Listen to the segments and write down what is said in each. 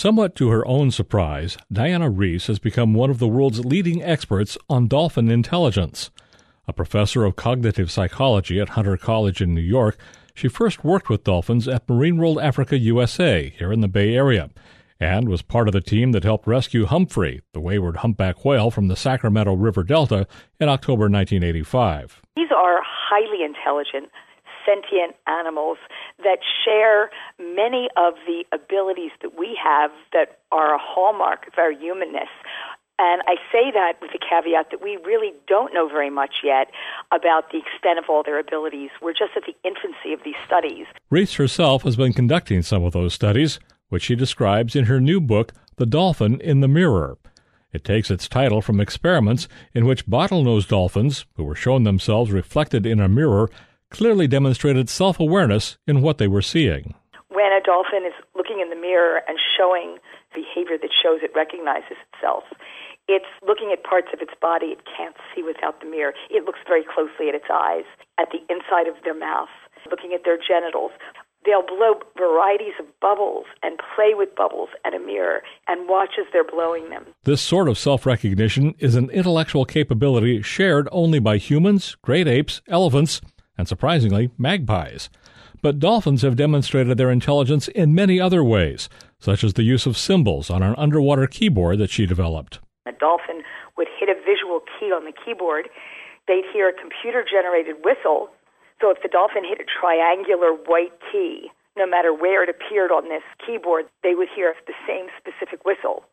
Somewhat to her own surprise, Diana Reiss has become one of the world's leading experts on dolphin intelligence. A professor of cognitive psychology at Hunter College in New York, she first worked with dolphins at Marine World Africa USA here in the Bay Area, and was part of the team that helped rescue Humphrey, the wayward humpback whale, from the Sacramento River Delta in October 1985. These are highly intelligent, sentient animals that share many of the abilities that we have that are a hallmark of our humanness. And I say that with the caveat that we really don't know very much yet about the extent of all their abilities. We're just at the infancy of these studies. Reiss herself has been conducting some of those studies, which she describes in her new book, The Dolphin in the Mirror. It takes its title from experiments in which bottlenose dolphins, who were shown themselves reflected in a mirror, clearly demonstrated self-awareness in what they were seeing. When a dolphin is looking in the mirror and showing behavior that shows it recognizes itself, it's looking at parts of its body it can't see without the mirror. It looks very closely at its eyes, at the inside of their mouth, looking at their genitals. They'll blow varieties of bubbles and play with bubbles at a mirror and watch as they're blowing them. This sort of self-recognition is an intellectual capability shared only by humans, great apes, elephants, and surprisingly, magpies. But dolphins have demonstrated their intelligence in many other ways, such as the use of symbols on an underwater keyboard that she developed. A dolphin would hit a visual key on the keyboard. They'd hear a computer-generated whistle. So if the dolphin hit a triangular white key, no matter where it appeared on this keyboard, they would hear the same specific whistle,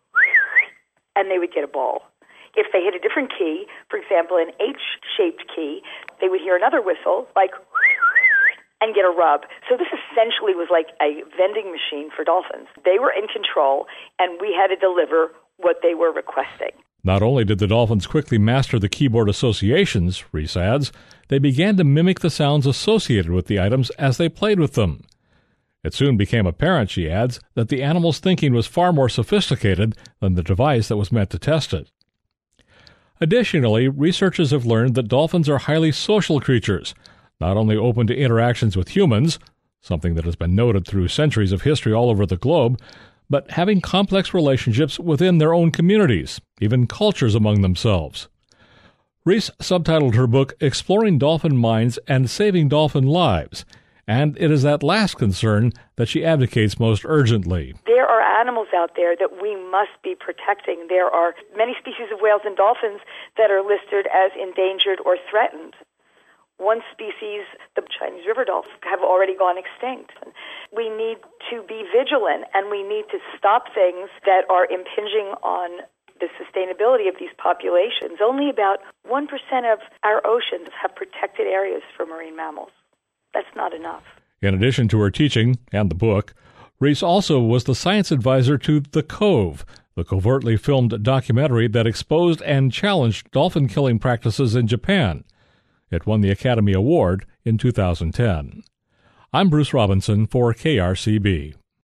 and they would get a ball. If they hit a different key, for example, an H-shaped key, they would hear another whistle, like, and get a rub. So this essentially was like a vending machine for dolphins. They were in control, and we had to deliver what they were requesting. Not only did the dolphins quickly master the keyboard associations, Reiss adds, they began to mimic the sounds associated with the items as they played with them. It soon became apparent, she adds, that the animal's thinking was far more sophisticated than the device that was meant to test it. Additionally, researchers have learned that dolphins are highly social creatures, not only open to interactions with humans, something that has been noted through centuries of history all over the globe, but having complex relationships within their own communities, even cultures among themselves. Reiss subtitled her book Exploring Dolphin Minds and Saving Dolphin Lives, and it is that last concern that she advocates most urgently. There are animals out there that we must be protecting. There are many species of whales and dolphins that are listed as endangered or threatened. One species, the Chinese river dolphins, have already gone extinct. We need to be vigilant, and we need to stop things that are impinging on the sustainability of these populations. Only about 1% of our oceans have protected areas for marine mammals. That's not enough. In addition to her teaching and the book, Reiss also was the science advisor to The Cove, the covertly filmed documentary that exposed and challenged dolphin killing practices in Japan. It won the Academy Award in 2010. I'm Bruce Robinson for KRCB.